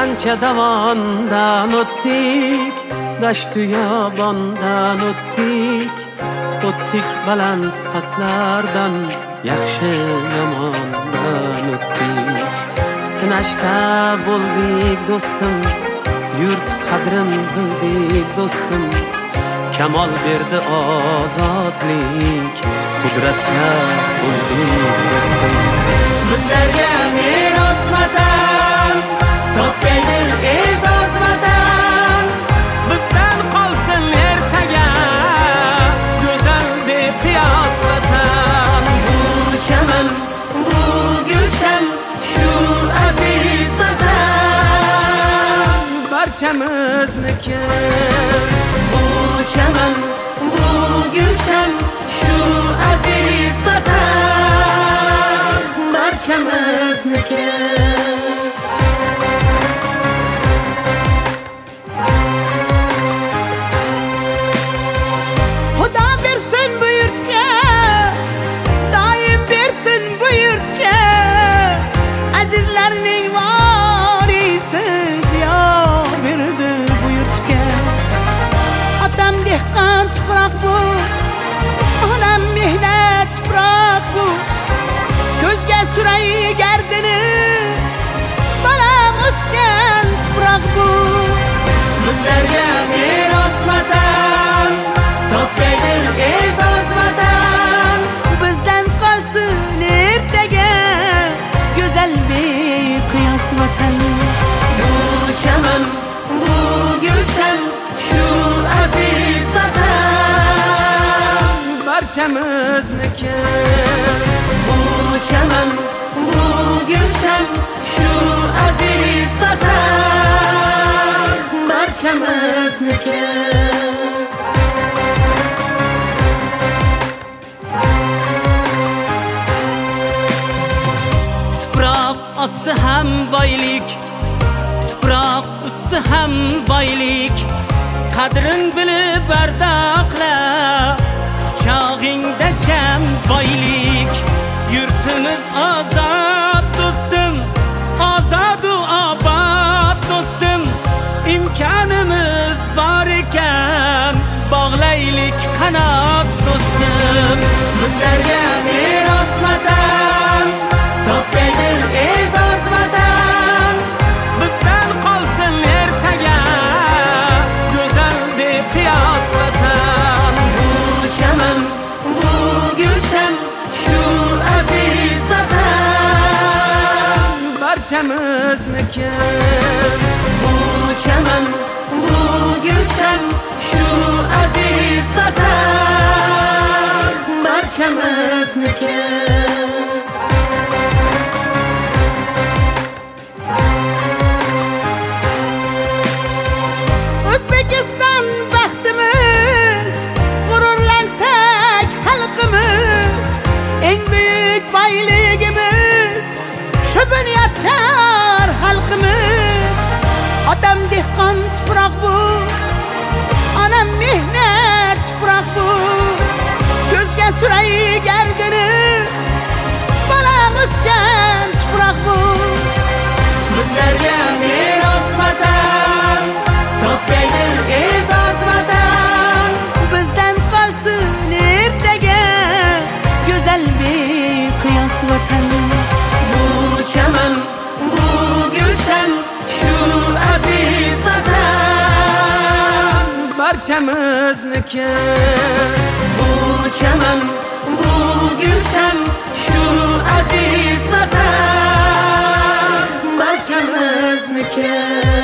qancha davondan o'tdik, dashtu yobondan o'tdik baland pastlardan, yaxshi yomondan o'tdik. Sinashda bo'ldik do'stim, yurt qadrin bildik do'stim. Kamol berdi ozodlik, qudratga to'ldik do'stim. Bizlarga meros vatan, topgaydir e'zoz vatan. Bizdan qolsin ertaga go'zal beqiyos vatan. Bu chaman, bu gulshan, shu aziz vatan barchamizniki. Bu chaman, bu gulshan, shu aziz vatan barchamizniki. Xudo bersin bu yurtga, doim bersin bu yurtga, azizlarning vorisiz yor berdi bu yurtga. Otam dehqon tuproq bu, onam mehnat tuproq bu, ko'zga suray gardini bolam o'sgan tuproq bu. Bizlarga meros vatan, topgaydir e'zoz vatan. Bizdan qolsin ertaga go'zal beqiyos vatan. Bu chaman, bu gulshan, shu aziz vatan barchamizniki. Bu chaman, bu gulshan, shu aziz vatan barchamizniki. Tuproq osti ham boylik, tuproq usti ham boylik. Qadrin bilib bardoqla, quchog'ingda jam boylik. Yurtimiz ozod do'stim, ozodu obod do'stim. Imkonimiz bor ekan, bog'laylik qanot do'stim. Bizlarga meros vatan, topgaydir e'zoz vatan. Bizdan qolsin ertaga go'zal beqiyos vatan. Bu chaman, bu gulshan, shu aziz vatan barchamizniki. Bu chaman, bu gulshan, shu aziz vatan barchamizniki. O'zbekiston baxtimiz, g'ururlansak xalqimiz, eng buyuk boyligimiz shu bunyodkor xalqimiz. Otam dehqon tuproq bu, onam mehnat tuproq bu, ko'zga suray gardini bolam o'sgan tuproq bu. Bizlarga meros vatan, topgaydir e'zoz vatan. Bizdan qolsin ertaga go'zal beqiyos vatan. Bu chaman, bu gulshan, shu aziz vatan barchamizniki. Bu chaman, bu gulshan, shu aziz vatan barchamizniki.